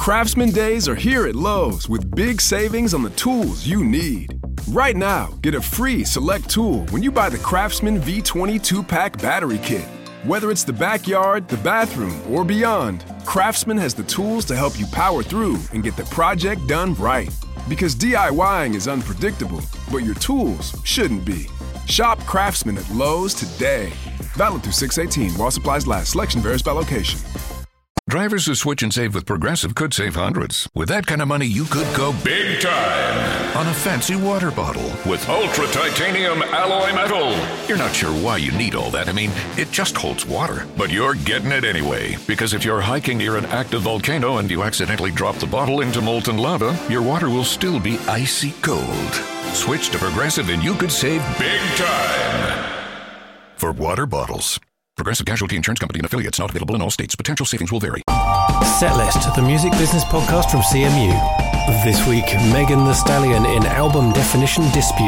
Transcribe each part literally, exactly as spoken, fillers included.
Craftsman Days are here at Lowe's with big savings on the tools you need. Right now, get a free select tool when you buy the Craftsman V twenty two-pack battery kit. Whether it's the backyard, the bathroom, or beyond, Craftsman has the tools to help you power through and get the project done right. Because DIYing is unpredictable, but your tools shouldn't be. Shop Craftsman at Lowe's today. Valid through six eighteen while supplies last. Selection varies by location. Drivers who switch and save with Progressive could save hundreds. With that kind of money, you could go big time on a fancy water bottle with ultra titanium alloy metal. You're not sure why you need all that. I mean, it just holds water. But you're getting it anyway. Because if you're hiking near an active volcano and you accidentally drop the bottle into molten lava, your water will still be icy cold. Switch to Progressive and you could save big time for water bottles. Progressive Casualty Insurance Company and affiliates, not available in all states. Potential savings will vary. Setlist, the music business podcast from C M U. This week, Megan Thee Stallion in album definition dispute.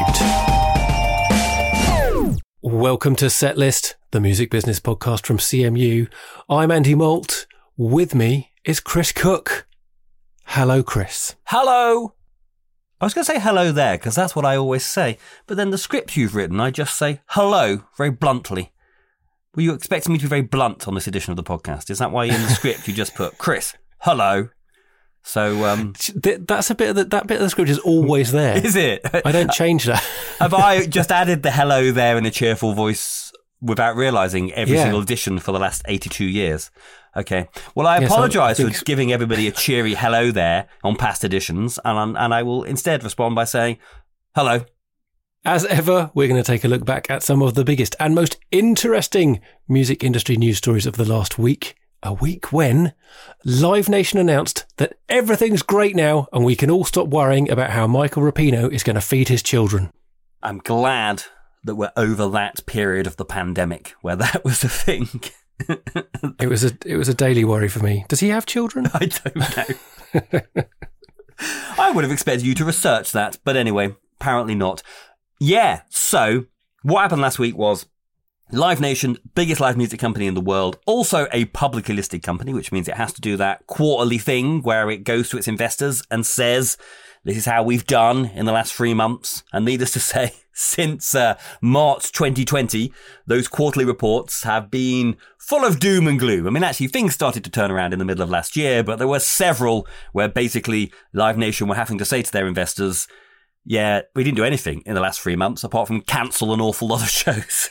Welcome to Setlist, the music business podcast from C M U. I'm Andy Malt. With me is Chris Cook. Hello, Chris. Hello. I was going to say hello there because that's what I always say. But then the script you've written, I just say hello very bluntly. Were you expecting me to be very blunt on this edition of the podcast? Is that why in the script you just put, Chris, hello? So um, that's a bit of the, that bit of the script is always there. Is it? I don't change that. Have I just added the hello there in a cheerful voice without realising every yeah. single edition for the last eighty-two years? Okay. Well, I yes, apologise think... for giving everybody a cheery hello there on past editions, and and I will instead respond by saying hello. As ever, we're going to take a look back at some of the biggest and most interesting music industry news stories of the last week. A week when Live Nation announced that everything's great now and we can all stop worrying about how Michael Rapino is going to feed his children. I'm glad that we're over that period of the pandemic where that was a thing. It was a it was a daily worry for me. Does he have children? I don't know. I would have expected you to research that, but anyway, apparently not. Yeah, so what happened last week was Live Nation, biggest live music company in the world, also a publicly listed company, which means it has to do that quarterly thing where it goes to its investors and says, this is how we've done in the last three months. And needless to say, since uh, March twenty twenty, those quarterly reports have been full of doom and gloom. I mean, actually, things started to turn around in the middle of last year, but there were several where basically Live Nation were having to say to their investors, yeah, we didn't do anything in the last three months apart from cancel an awful lot of shows.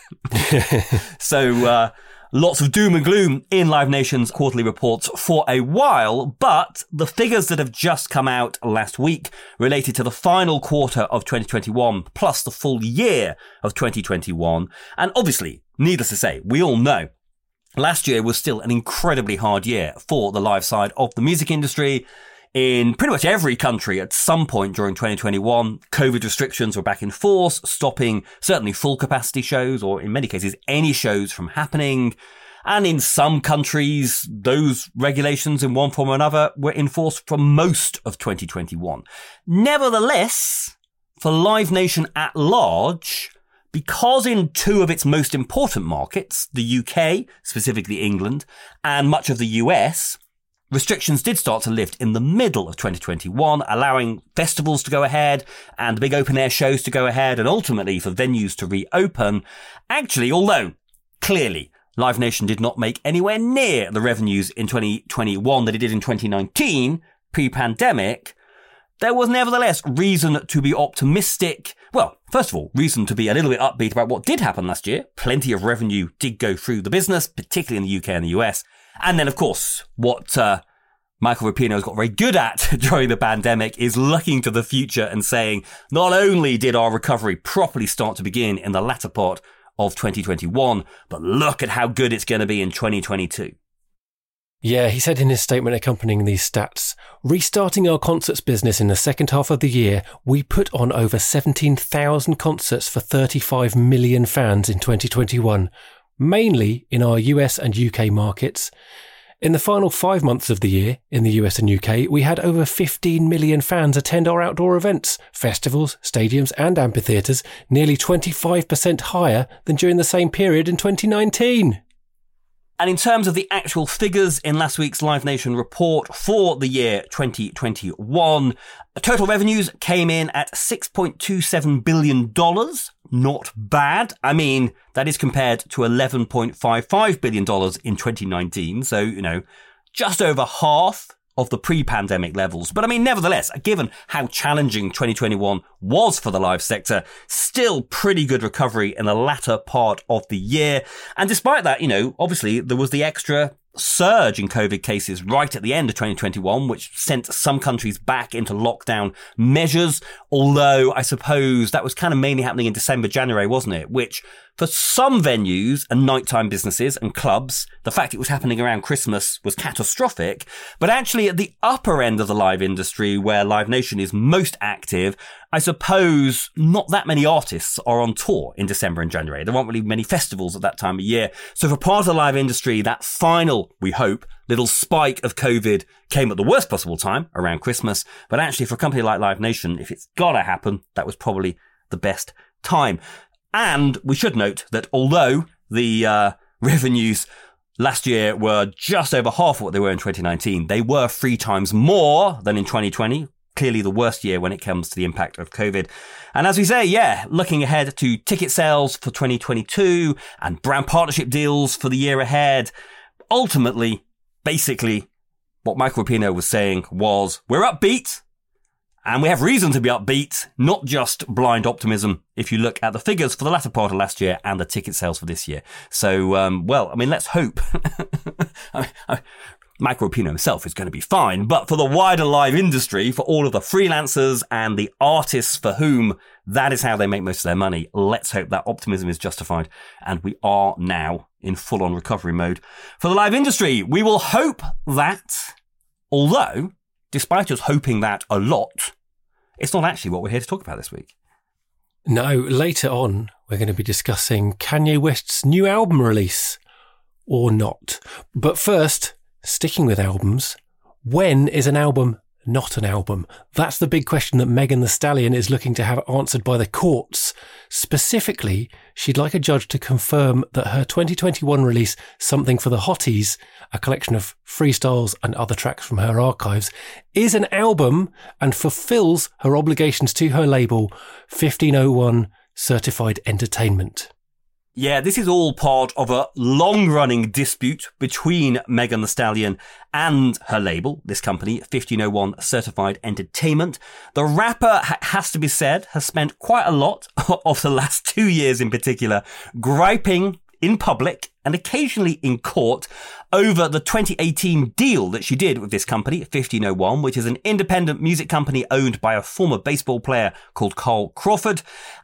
So uh, lots of doom and gloom in Live Nation's quarterly reports for a while, but the figures that have just come out last week related to the final quarter of twenty twenty-one plus the full year of twenty twenty-one. And obviously, needless to say, we all know last year was still an incredibly hard year for the live side of the music industry. In pretty much every country at some point during twenty twenty-one, COVID restrictions were back in force, stopping certainly full capacity shows, or in many cases, any shows from happening. And in some countries, those regulations in one form or another were in force for most of twenty twenty-one. Nevertheless, for Live Nation at large, because in two of its most important markets, the U K, specifically England, and much of the U S, restrictions did start to lift in the middle of twenty twenty-one, allowing festivals to go ahead and big open-air shows to go ahead and ultimately for venues to reopen. Actually, although clearly Live Nation did not make anywhere near the revenues in twenty twenty-one that it did in twenty nineteen, pre-pandemic, there was nevertheless reason to be optimistic. Well, first of all, reason to be a little bit upbeat about what did happen last year. Plenty of revenue did go through the business, particularly in the U K and the U S. And then, of course, what uh, Michael Rapino's got very good at during the pandemic is looking to the future and saying, not only did our recovery properly start to begin in the latter part of twenty twenty-one, but look at how good it's going to be in twenty twenty-two. Yeah, he said in his statement accompanying these stats, restarting our concerts business in the second half of the year, we put on over seventeen thousand concerts for thirty-five million fans in twenty twenty-one. Mainly in our U S and U K markets. In the final five months of the year, in the U S and U K, we had over fifteen million fans attend our outdoor events, festivals, stadiums and amphitheatres, nearly twenty-five percent higher than during the same period in twenty nineteen. And in terms of the actual figures in last week's Live Nation report for the year twenty twenty-one, total revenues came in at six point two seven billion dollars. Not bad. I mean, that is compared to eleven point five five billion dollars in twenty nineteen. So, you know, just over half of the pre-pandemic levels. But I mean, nevertheless, given how challenging twenty twenty-one was for the live sector, still pretty good recovery in the latter part of the year. And despite that, you know, obviously there was the extra surge in COVID cases right at the end of twenty twenty-one, which sent some countries back into lockdown measures. Although I suppose that was kind of mainly happening in December, January, wasn't it? Which for some venues and nighttime businesses and clubs, the fact it was happening around Christmas was catastrophic. But actually at the upper end of the live industry, where Live Nation is most active, I suppose not that many artists are on tour in December and January. There aren't really many festivals at that time of year. So for part of the live industry, that final, we hope, little spike of COVID came at the worst possible time around Christmas. But actually for a company like Live Nation, if it's gotta happen, that was probably the best time. And we should note that although the uh, revenues last year were just over half of what they were in twenty nineteen, they were three times more than in twenty twenty. Clearly the worst year when it comes to the impact of COVID. And as we say, yeah, looking ahead to ticket sales for twenty twenty-two and brand partnership deals for the year ahead, ultimately, basically, what Michael Rapino was saying was, we're upbeat, and we have reason to be upbeat, not just blind optimism, if you look at the figures for the latter part of last year and the ticket sales for this year. So, um, well, I mean, let's hope. I mean, I, Michael Rapino himself is going to be fine, but for the wider live industry, for all of the freelancers and the artists for whom that is how they make most of their money, let's hope that optimism is justified and we are now in full-on recovery mode. For the live industry, we will hope that, although, despite us hoping that a lot, it's not actually what we're here to talk about this week. No, later on, we're going to be discussing Kanye West's new album release, or not. But first, sticking with albums, when is an album not an album? That's the big question that Megan Thee Stallion is looking to have answered by the courts. Specifically, she'd like a judge to confirm that her twenty twenty-one release, Something for the Hotties, a collection of freestyles and other tracks from her archives, is an album and fulfills her obligations to her label, fifteen oh one Certified Entertainment. Yeah, this is all part of a long-running dispute between Megan Thee Stallion and her label, this company, fifteen oh one Certified Entertainment. The rapper, ha- has to be said, has spent quite a lot of the last two years in particular griping in public and occasionally in court over the twenty eighteen deal that she did with this company, fifteen oh one, which is an independent music company owned by a former baseball player called Carl Crawford.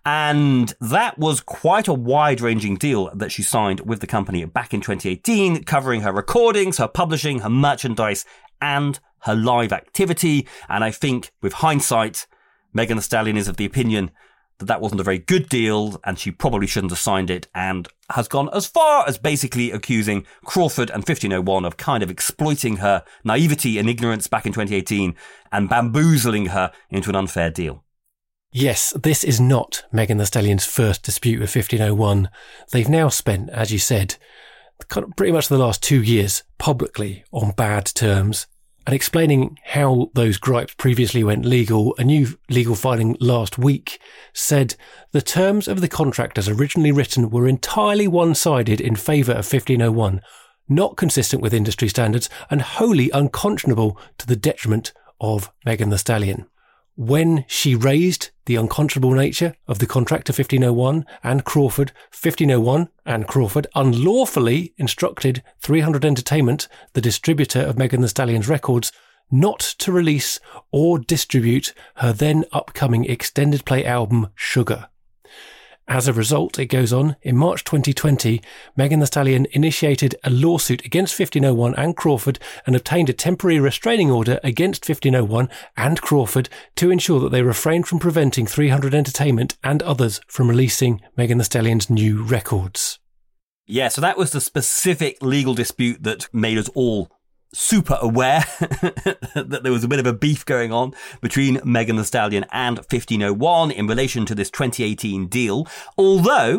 And that was quite a wide-ranging deal that she signed with the company back in twenty eighteen, covering her recordings, her publishing, her merchandise, and her live activity. And I think, with hindsight, Megan Thee Stallion is of the opinion that that wasn't a very good deal and she probably shouldn't have signed it, and has gone as far as basically accusing Crawford and fifteen oh one of kind of exploiting her naivety and ignorance back in twenty eighteen and bamboozling her into an unfair deal. Yes, this is not Megan Thee Stallion's first dispute with fifteen oh one. They've now spent, as you said, kind of pretty much the last two years publicly on bad terms. And explaining how those gripes previously went legal, a new legal filing last week said the terms of the contract as originally written were entirely one-sided in favour of fifteen oh one, not consistent with industry standards and wholly unconscionable to the detriment of Megan Thee Stallion. When she raised the unconscionable nature of the contract to fifteen oh one and Crawford, fifteen oh one and Crawford unlawfully instructed three hundred Entertainment, the distributor of Megan Thee Stallion's records, not to release or distribute her then upcoming extended play album Sugar. As a result, it goes on, in March twenty twenty, Megan Thee Stallion initiated a lawsuit against fifteen oh one and Crawford and obtained a temporary restraining order against fifteen oh one and Crawford to ensure that they refrained from preventing three hundred Entertainment and others from releasing Megan Thee Stallion's new records. Yeah, so that was the specific legal dispute that made us all super aware that there was a bit of a beef going on between Megan Thee Stallion and fifteen oh one in relation to this twenty eighteen deal. Although,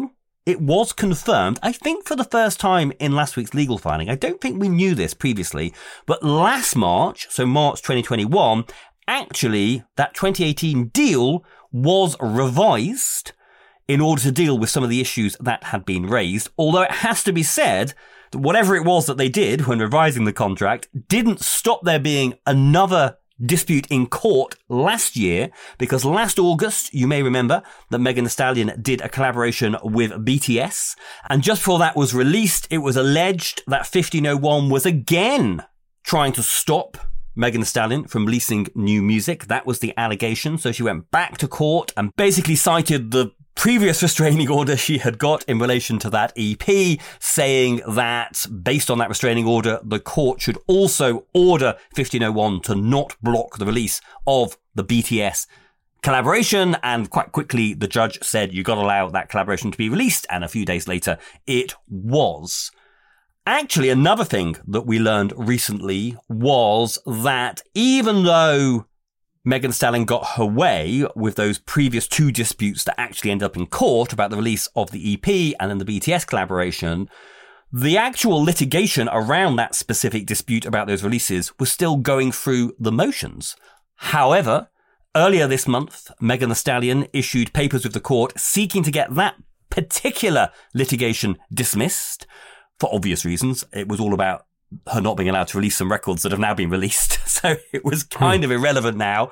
it was confirmed, I think for the first time in last week's legal filing. I don't think we knew this previously, but last March, so March twenty twenty-one, actually that twenty eighteen deal was revised in order to deal with some of the issues that had been raised. Although it has to be said that whatever it was that they did when revising the contract didn't stop there being another dispute in court last year, because last August, you may remember that Megan Thee Stallion did a collaboration with B T S. And just before that was released, it was alleged that fifteen oh one was again trying to stop Megan Thee Stallion from releasing new music. That was the allegation. So she went back to court and basically cited the previous restraining order she had got in relation to that E P, saying that based on that restraining order, the court should also order fifteen oh one to not block the release of the B T S collaboration. And quite quickly, the judge said, you got to allow that collaboration to be released. And a few days later, it was. Actually, another thing that we learned recently was that even though Megan Thee Stallion got her way with those previous two disputes that actually ended up in court about the release of the E P and then the B T S collaboration, the actual litigation around that specific dispute about those releases was still going through the motions. However, earlier this month, Megan Thee Stallion issued papers with the court seeking to get that particular litigation dismissed. For obvious reasons. It was all about her not being allowed to release some records that have now been released. So it was kind hmm. of irrelevant now.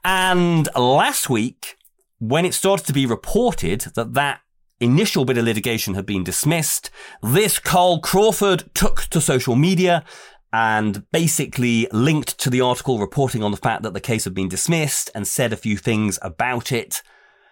And last week, when it started to be reported that that initial bit of litigation had been dismissed, this Carl Crawford took to social media and basically linked to the article reporting on the fact that the case had been dismissed and said a few things about it.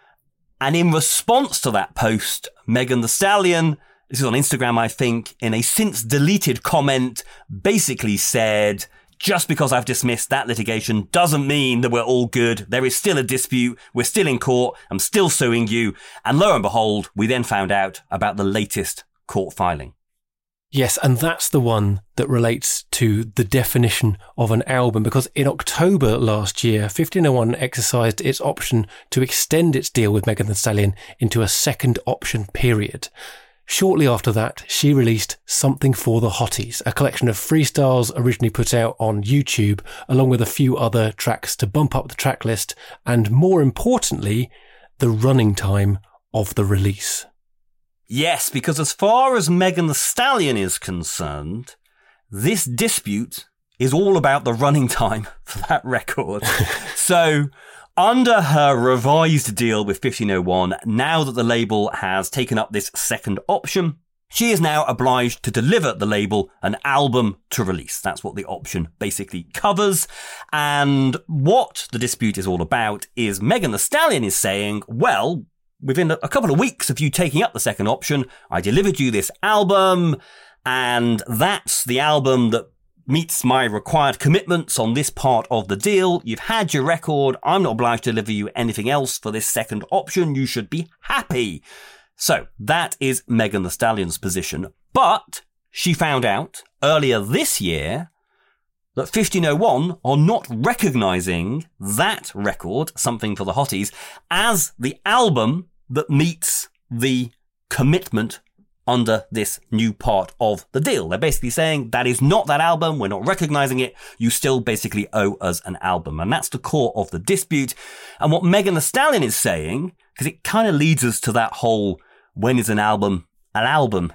And in response to that post, Megan Thee Stallion, this is on Instagram, I think, in a since deleted comment, basically said, just because I've dismissed that litigation doesn't mean that we're all good. There is still a dispute. We're still in court. I'm still suing you. And lo and behold, we then found out about the latest court filing. Yes, and that's the one that relates to the definition of an album, because in October last year, fifteen oh one exercised its option to extend its deal with Megan Thee Stallion into a second option period. Shortly after that, she released Something for the Hotties, a collection of freestyles originally put out on YouTube, along with a few other tracks to bump up the track list, and more importantly, the running time of the release. Yes, because as far as Megan Thee Stallion is concerned, this dispute is all about the running time for that record. So, under her revised deal with fifteen oh one, now that the label has taken up this second option, she is now obliged to deliver the label an album to release. That's what the option basically covers. And what the dispute is all about is Megan Thee Stallion is saying, well, within a couple of weeks of you taking up the second option, I delivered you this album, and that's the album that meets my required commitments on this part of the deal. You've had your record. I'm not obliged to deliver you anything else for this second option. You should be happy. So that is Megan Thee Stallion's position. But she found out earlier this year that fifteen oh one are not recognising that record, Something for the Hotties, as the album that meets the commitment under this new part of the deal. They're basically saying that is not that album. We're not recognizing it. You still basically owe us an album. And that's the core of the dispute. And what Megan Thee Stallion is saying, because it kind of leads us to that whole when is an album an album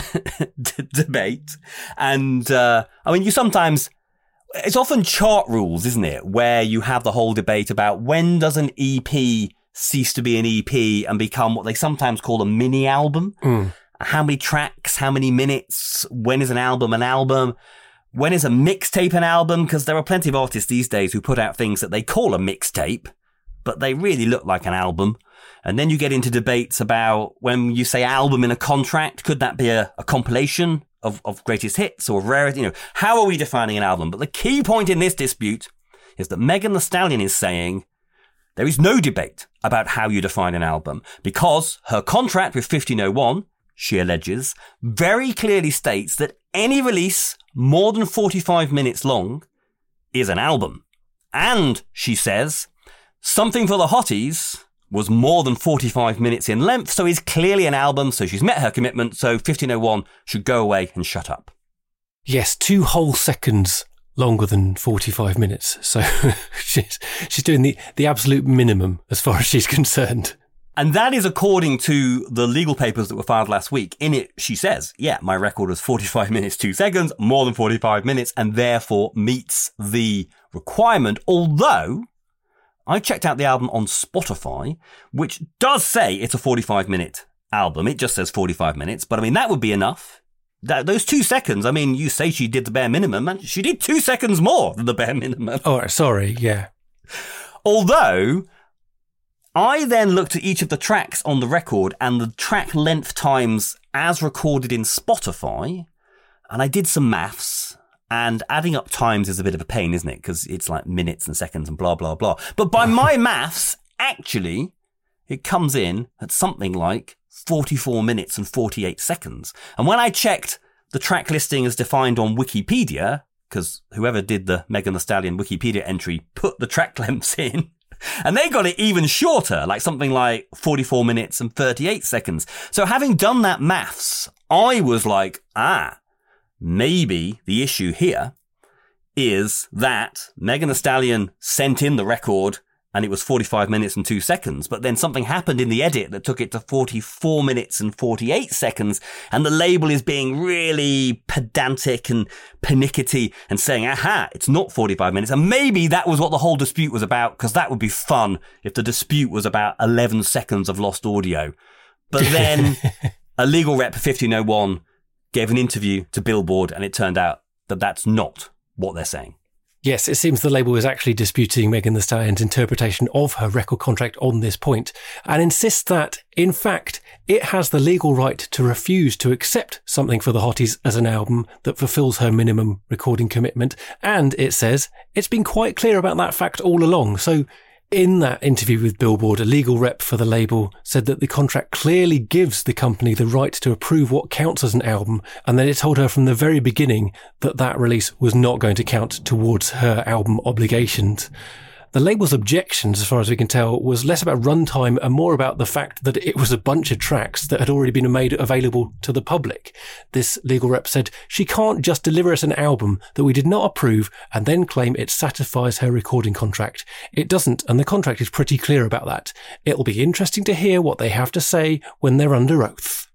d- debate. And, uh, I mean, you sometimes, it's often chart rules, isn't it? Where you have the whole debate about when does an E P cease to be an E P and become what they sometimes call a mini album? Mm. How many tracks, how many minutes, when is an album an album? When is a mixtape an album? Because there are plenty of artists these days who put out things that they call a mixtape, but they really look like an album. And then you get into debates about when you say album in a contract, could that be a, a compilation of, of greatest hits or rarity? You know, how are we defining an album? But the key point in this dispute is that Megan Thee Stallion is saying there is no debate about how you define an album, because her contract with fifteen oh one, she alleges, very clearly states that any release more than forty-five minutes long is an album. And, she says, Something for the Hotties, was more than forty-five minutes in length, so is clearly an album, so she's met her commitment, so fifteen oh one should go away and shut up. Yes, two whole seconds longer than forty-five minutes. So she's she's doing the, the absolute minimum as far as she's concerned. And that is according to the legal papers that were filed last week. In it, she says, yeah, my record was forty-five minutes, two seconds, more than forty-five minutes, and therefore meets the requirement. Although I checked out the album on Spotify, which does say it's a forty-five minute album. It just says forty-five minutes. But I mean, that would be enough. That, those two seconds, I mean, you say she did the bare minimum, and she did two seconds more than the bare minimum. Oh, sorry, yeah. Although, I then looked at each of the tracks on the record and the track length times as recorded in Spotify, and I did some maths, and adding up times is a bit of a pain, isn't it? Because it's like minutes and seconds and blah, blah, blah. But by my maths, actually, it comes in at something like forty-four minutes and forty-eight seconds. And when I checked the track listing as defined on Wikipedia, because whoever did the Megan Thee Stallion Wikipedia entry put the track lengths in, and they got it even shorter, like something like forty-four minutes and thirty-eight seconds. So having done that maths, I was like, ah, maybe the issue here is that Megan Thee Stallion sent in the record and it was forty-five minutes and two seconds. But then something happened in the edit that took it to forty-four minutes and forty-eight seconds. And the label is being really pedantic and pernickety and saying, aha, it's not forty-five minutes. And maybe that was what the whole dispute was about, because that would be fun if the dispute was about eleven seconds of lost audio. But then a legal rep for fifteen oh one gave an interview to Billboard, and it turned out that that's not what they're saying. Yes, it seems the label is actually disputing Megan Thee Stallion's interpretation of her record contract on this point, and insists that, in fact, it has the legal right to refuse to accept Something for the Hotties as an album that fulfills her minimum recording commitment. And it says it's been quite clear about that fact all along. So in that interview with Billboard, a legal rep for the label said that the contract clearly gives the company the right to approve what counts as an album, and that it told her from the very beginning that that release was not going to count towards her album obligations. The label's objections, as far as we can tell, was less about runtime and more about the fact that it was a bunch of tracks that had already been made available to the public. This legal rep said she can't just deliver us an album that we did not approve and then claim it satisfies her recording contract. It doesn't, and the contract is pretty clear about that. It'll be interesting to hear what they have to say when they're under oath.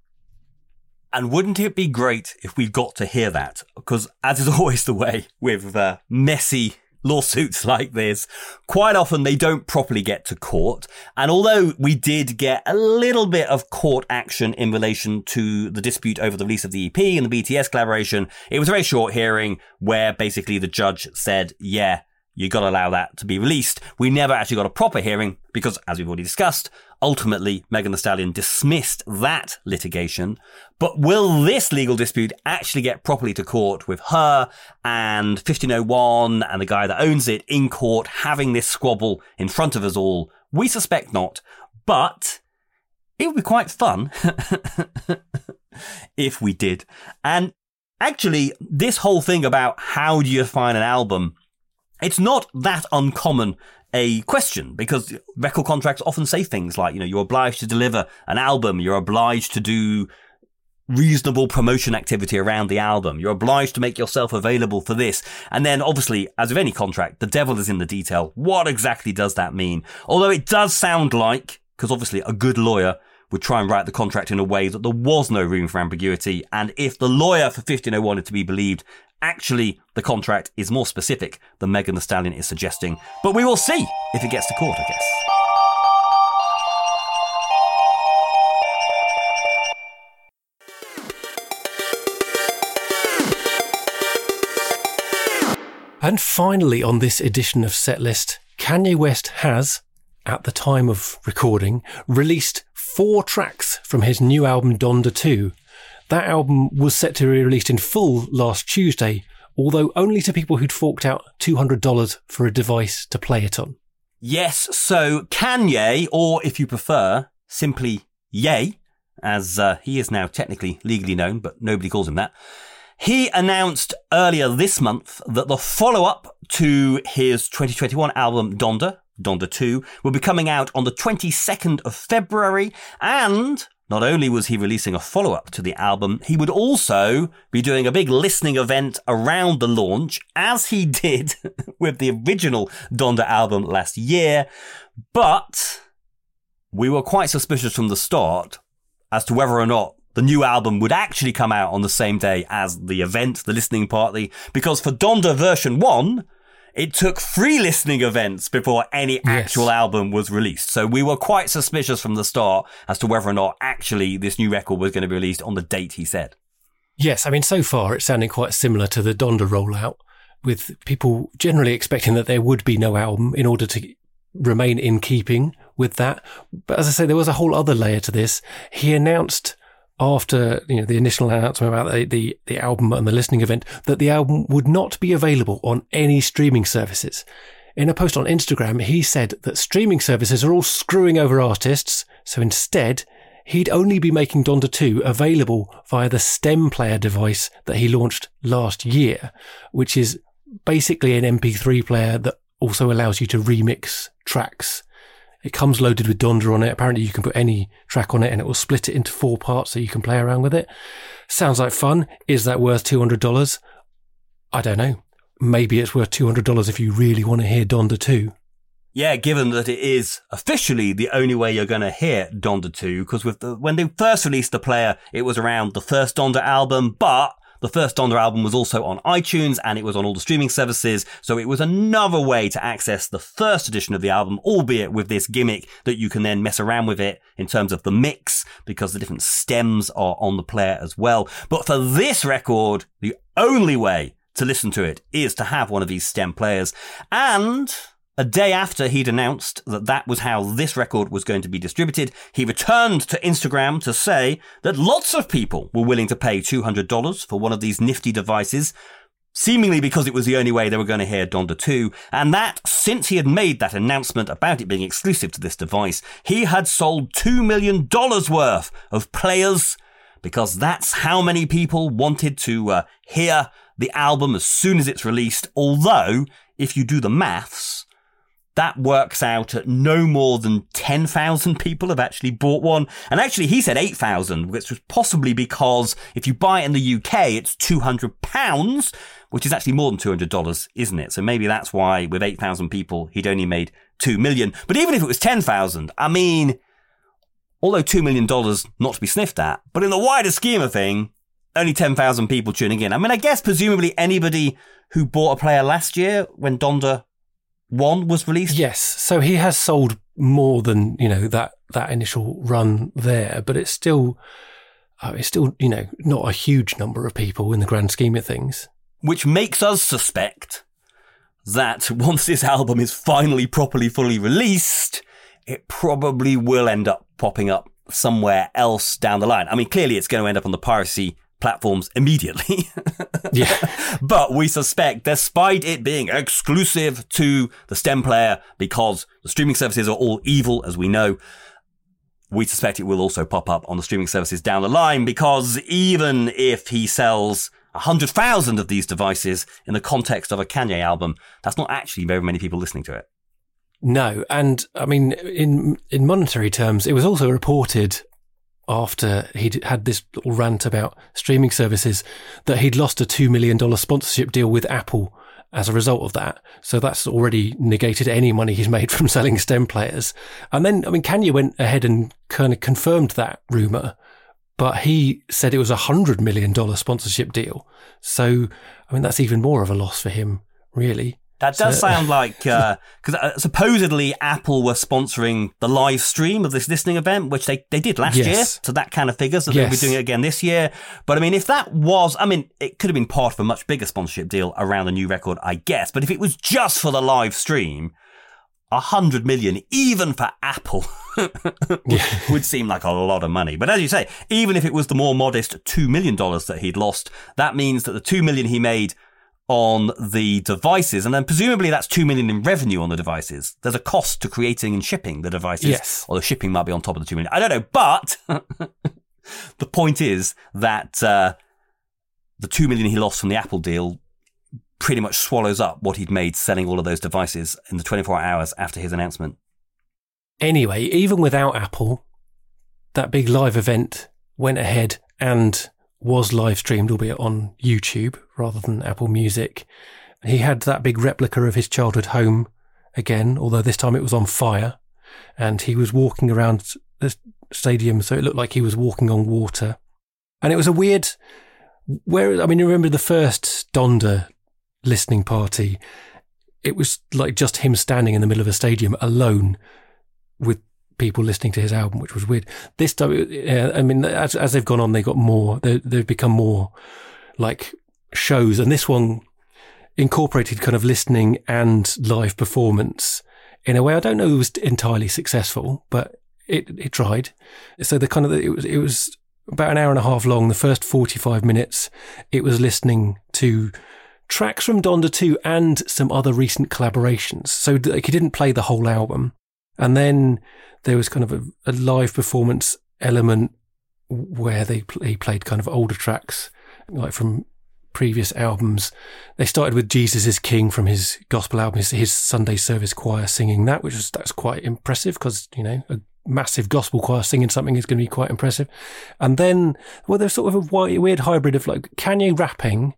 And wouldn't it be great if we got to hear that? Because as is always the way with uh, messy lawsuits like this, quite often they don't properly get to court. And although we did get a little bit of court action in relation to the dispute over the release of the E P and the B T S collaboration, it was a very short hearing where basically the judge said, yeah, you got to allow that to be released. We never actually got a proper hearing because, as we've already discussed, ultimately Megan Thee Stallion dismissed that litigation. But will this legal dispute actually get properly to court with her and fifteen oh one and the guy that owns it in court having this squabble in front of us all? We suspect not, but it would be quite fun if we did. And actually, this whole thing about how do you define an album, it's not that uncommon a question, because record contracts often say things like, you know, you're obliged to deliver an album, you're obliged to do reasonable promotion activity around the album, you're obliged to make yourself available for this. And then obviously, as with any contract, the devil is in the detail. What exactly does that mean? Although it does sound like, because obviously a good lawyer would try and write the contract in a way that there was no room for ambiguity. And if the lawyer for fifteen oh one is to be believed, actually the contract is more specific than Megan Thee Stallion is suggesting. But we will see if it gets to court, I guess. And finally, on this edition of Setlist, Kanye West has, at the time of recording, released four tracks from his new album Donda two. That album was set to be released in full last Tuesday, although only to people who'd forked out two hundred dollars for a device to play it on. Yes, so Kanye, or if you prefer, simply Ye, as uh, he is now technically legally known, but nobody calls him that, he announced earlier this month that the follow-up to his twenty twenty-one album Donda, Donda two, will be coming out on the twenty-second of February, and not only was he releasing a follow-up to the album, he would also be doing a big listening event around the launch, as he did with the original Donda album last year. But we were quite suspicious from the start as to whether or not the new album would actually come out on the same day as the event, the listening party, because for Donda version one, it took three listening events before any actual yes. album was released. So we were quite suspicious from the start as to whether or not actually this new record was going to be released on the date he said. Yes, I mean, so far it's sounding quite similar to the Donda rollout, with people generally expecting that there would be no album in order to remain in keeping with that. But as I say, there was a whole other layer to this. He announced after, you know, the initial announcement about the, the, the album and the listening event that the album would not be available on any streaming services. In a post on Instagram, he said that streaming services are all screwing over artists, so instead he'd only be making Donda two available via the STEM player device that he launched last year, which is basically an M P three player that also allows you to remix tracks. It comes loaded with Donda on it. Apparently you can put any track on it and it will split it into four parts so you can play around with it. Sounds like fun. Is that worth two hundred dollars? I don't know. Maybe it's worth two hundred dollars if you really want to hear Donda two. Yeah, given that it is officially the only way you're going to hear Donda two, because with the, when they first released the player, it was around the first Donda album, but the first Donda album was also on iTunes and it was on all the streaming services, so it was another way to access the first edition of the album, albeit with this gimmick that you can then mess around with it in terms of the mix, because the different stems are on the player as well. But for this record, the only way to listen to it is to have one of these stem players. And a day after he'd announced that that was how this record was going to be distributed, he returned to Instagram to say that lots of people were willing to pay two hundred dollars for one of these nifty devices, seemingly because it was the only way they were going to hear Donda two, and that, since he had made that announcement about it being exclusive to this device, he had sold two million dollars worth of players, because that's how many people wanted to uh, hear the album as soon as it's released. Although, if you do the maths, that works out at no more than ten thousand people have actually bought one. And actually, he said eight thousand, which was possibly because if you buy it in the U K, it's two hundred pounds, which is actually more than two hundred dollars, isn't it? So maybe that's why with eight thousand people, he'd only made two million. But even if it was ten thousand, I mean, although two million dollars not to be sniffed at, but in the wider scheme of thing, only ten thousand people tuning in. I mean, I guess presumably anybody who bought a player last year when Donda one was released. Yes, so he has sold more than, you know, that that initial run there, but it's still uh, it's still, you know, not a huge number of people in the grand scheme of things. Which makes us suspect that once this album is finally properly fully released, it probably will end up popping up somewhere else down the line. I mean, clearly it's going to end up on the piracy platforms immediately. Yeah. But we suspect, despite it being exclusive to the STEM player, because the streaming services are all evil, as we know, we suspect it will also pop up on the streaming services down the line, because even if he sells one hundred thousand of these devices in the context of a Kanye album, that's not actually very many people listening to it. No. And I mean, in, in monetary terms, it was also reported after he'd had this little rant about streaming services that he'd lost a two million dollars sponsorship deal with Apple as a result of that. So that's already negated any money he's made from selling STEM players. And then, I mean, Kanye went ahead and kind of confirmed that rumour, but he said it was a one hundred million dollars sponsorship deal. So, I mean, that's even more of a loss for him, really. That does so, sound like, because uh, uh, supposedly Apple were sponsoring the live stream of this listening event, which they, they did last yes. year. So that kind of figures that yes. they'll be doing it again this year. But I mean, if that was, I mean, it could have been part of a much bigger sponsorship deal around the new record, I guess. But if it was just for the live stream, a hundred million, even for Apple, would, yeah. would seem like a lot of money. But as you say, even if it was the more modest two million dollars that he'd lost, that means that the two million he made on the devices, and then presumably that's two million in revenue on the devices. There's a cost to creating and shipping the devices. Yes. Or the shipping might be on top of the two million. I don't know, but the point is that uh, the two million he lost from the Apple deal pretty much swallows up what he'd made selling all of those devices in the twenty-four hours after his announcement. Anyway, even without Apple, that big live event went ahead and was live streamed, albeit on YouTube rather than Apple Music. He had that big replica of his childhood home again, although this time it was on fire, and he was walking around the stadium, so it looked like he was walking on water. And it was a weird, where I mean, you remember the first Donda listening party? It was like just him standing in the middle of a stadium alone with people listening to his album, which was weird. This time, uh, I mean, as as they've gone on, they got more. They, they've become more like shows, and this one incorporated kind of listening and live performance in a way. I don't know if it was entirely successful, but it it tried. So the kind of it was it was about an hour and a half long. The first forty-five minutes, it was listening to tracks from Donda two and some other recent collaborations. So like, he didn't play the whole album. And then there was kind of a, a live performance element where they he played kind of older tracks, like from previous albums. They started with Jesus is King from his gospel album, his, his Sunday service choir singing that, which was that's quite impressive because, you know, a massive gospel choir singing something is going to be quite impressive. And then, well, there's sort of a weird hybrid of like Kanye rapping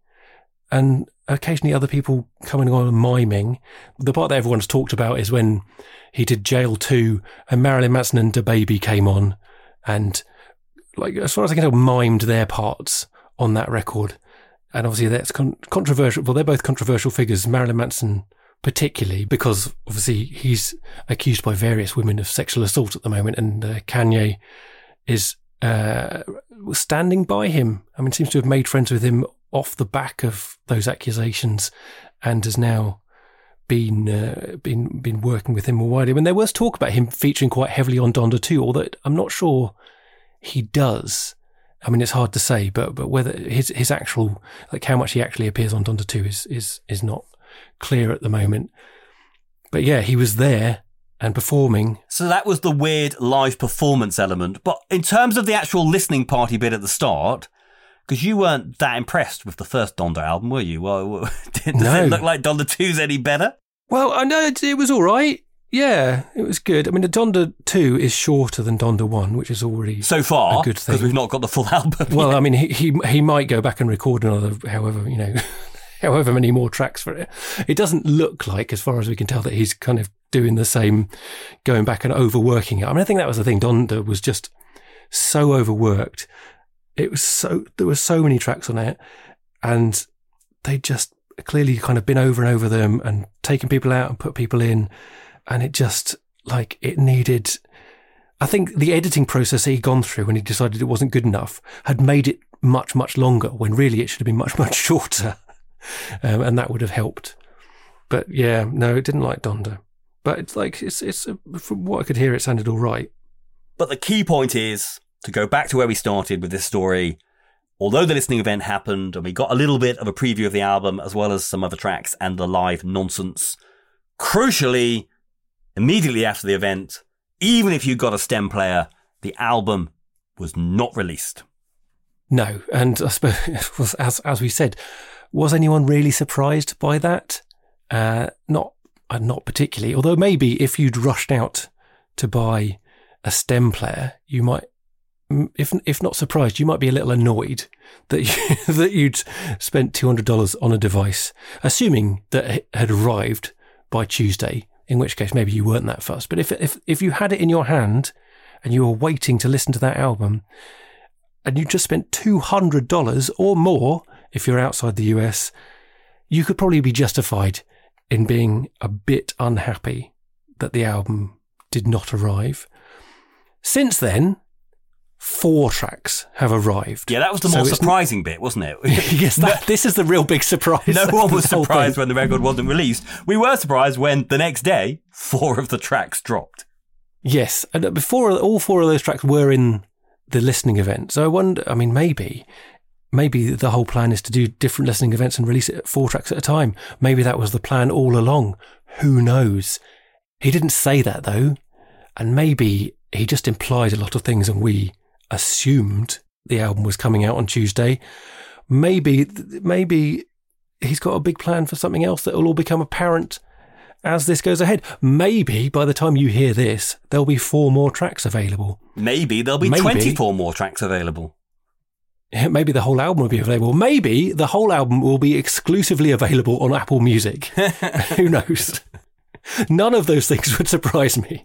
and occasionally other people coming on and miming. The part that everyone's talked about is when he did Jail two and Marilyn Manson and DaBaby came on and, like, as far as I can tell, mimed their parts on that record. And obviously that's con- controversial. Well, they're both controversial figures, Marilyn Manson particularly, because obviously he's accused by various women of sexual assault at the moment, and uh, Kanye is uh, standing by him. I mean, seems to have made friends with him off the back of those accusations and has now been uh, been been working with him more widely. I mean, there was talk about him featuring quite heavily on Donda two, although I'm not sure he does. I mean, it's hard to say, but but whether his his actual, like how much he actually appears on Donda two is is is not clear at the moment. But yeah, he was there and performing. So that was the weird live performance element. But in terms of the actual listening party bit at the start, because you weren't that impressed with the first Donda album, were you? Well, does no. it look like Donda two's any better? Well, I know it, it was all right. Yeah, it was good. I mean, the Donda two is shorter than Donda one, which is already so far a good thing. Because we've not got the full album. Well, yet. I mean, he, he he might go back and record another, however, you know, however many more tracks for it. It doesn't look like, as far as we can tell, that he's kind of doing the same, going back and overworking it. I mean, I think that was the thing. Donda was just so overworked. It was so, there were so many tracks on it, and they just clearly kind of been over and over them and taken people out and put people in. And it just, like, it needed, I think the editing process he'd gone through when he decided it wasn't good enough had made it much, much longer, when really it should have been much, much shorter. Um, and that would have helped. But yeah, no, it didn't like Donda. But it's like, it's, it's, from what I could hear, it sounded all right. But the key point is, to go back to where we started with this story, although the listening event happened and we got a little bit of a preview of the album as well as some other tracks and the live nonsense, crucially, immediately after the event, even if you got a stem player, the album was not released. No, and I suppose, as as we said, was anyone really surprised by that? Uh, not, uh, not particularly. Although maybe if you'd rushed out to buy a stem player, you might, if if not surprised, you might be a little annoyed that you, that you'd spent two hundred dollars on a device, assuming that it had arrived by Tuesday. In which case, maybe you weren't that fussed. But if if if you had it in your hand and you were waiting to listen to that album, and you just spent two hundred dollars or more, if you're outside the U S, you could probably be justified in being a bit unhappy that the album did not arrive. Since then, four tracks have arrived. Yeah, that was the so more surprising bit, wasn't it? Yes, that, this is the real big surprise. No one was surprised when the record wasn't released. We were surprised when the next day, four of the tracks dropped. Yes, and before all four of those tracks were in the listening event. So I wonder, I mean, maybe, maybe the whole plan is to do different listening events and release it four tracks at a time. Maybe that was the plan all along. Who knows? He didn't say that though. And maybe he just implied a lot of things and we assumed the album was coming out on Tuesday. Maybe, maybe he's got a big plan for something else that will all become apparent as this goes ahead. Maybe by the time you hear this, there'll be four more tracks available. Maybe there'll be Maybe, twenty-four more tracks available. Maybe the whole album will be available. Maybe the whole album will be exclusively available on Apple Music. Who knows? None of those things would surprise me.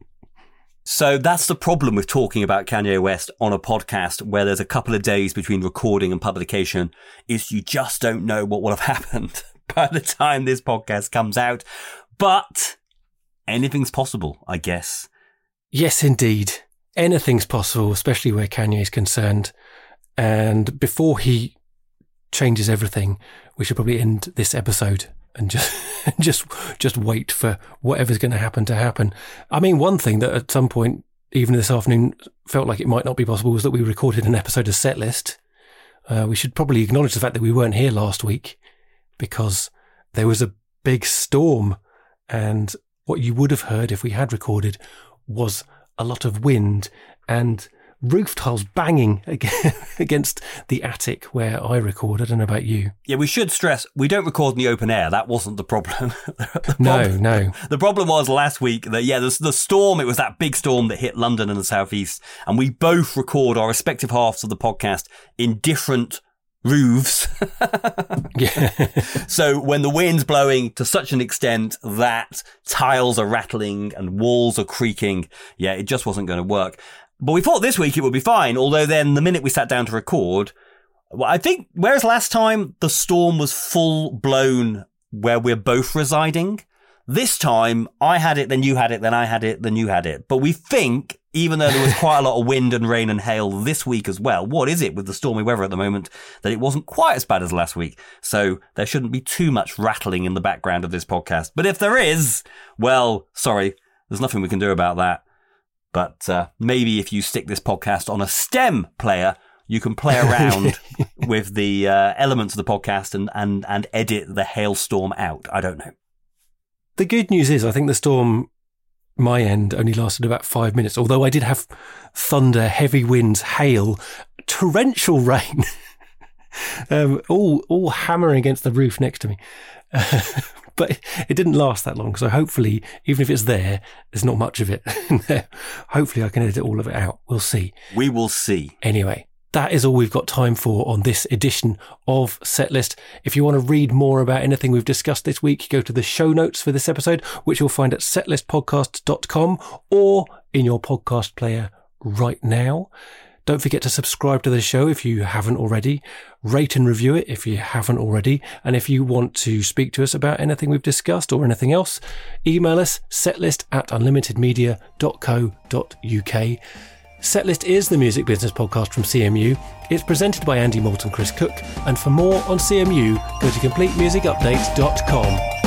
So that's the problem with talking about Kanye West on a podcast where there's a couple of days between recording and publication, is you just don't know what will have happened by the time this podcast comes out. But anything's possible, I guess. Yes, indeed. Anything's possible, especially where Kanye is concerned. And before he changes everything, we should probably end this episode and just just just wait for whatever's going to happen to happen. I mean, one thing that at some point, even this afternoon, felt like it might not be possible was that we recorded an episode of Setlist. Uh, we should probably acknowledge the fact that we weren't here last week because there was a big storm, and what you would have heard if we had recorded was a lot of wind and roof tiles banging against the attic where I record. I don't know about you. Yeah, we should stress, we don't record in the open air. That wasn't the problem. the no, problem, no. The problem was last week that, yeah, the, the storm, it was that big storm that hit London and the southeast, and we both record our respective halves of the podcast in different roofs. Yeah. So when the wind's blowing to such an extent that tiles are rattling and walls are creaking, yeah, it just wasn't going to work. But we thought this week it would be fine, although then the minute we sat down to record, well, I think, whereas last time the storm was full blown where we're both residing, this time I had it, then you had it, then I had it, then you had it. But we think, even though there was quite a lot of wind and rain and hail this week as well, what is it with the stormy weather at the moment, that it wasn't quite as bad as last week. So there shouldn't be too much rattling in the background of this podcast. But if there is, well, sorry, there's nothing we can do about that. But uh, maybe if you stick this podcast on a stem player, you can play around with the uh, elements of the podcast and, and, and edit the hailstorm out. I don't know. The good news is I think the storm, my end, only lasted about five minutes, although I did have thunder, heavy winds, hail, torrential rain, um, all all hammering against the roof next to me. Uh, but it didn't last that long, so hopefully, even if it's there, there's not much of it there. Hopefully I can edit all of it out. We'll see. We will see. Anyway, that is all we've got time for on this edition of Setlist. If you want to read more about anything we've discussed this week, go to the show notes for this episode, which you'll find at setlist podcast dot com or in your podcast player right now. Don't forget to subscribe to the show if you haven't already. Rate and review it if you haven't already. And if you want to speak to us about anything we've discussed or anything else, email us setlist at unlimited media dot co dot uk. Setlist is the music business podcast from C M U. It's presented by Andy Moult and Chris Cook. And for more on C M U, go to complete music update dot com.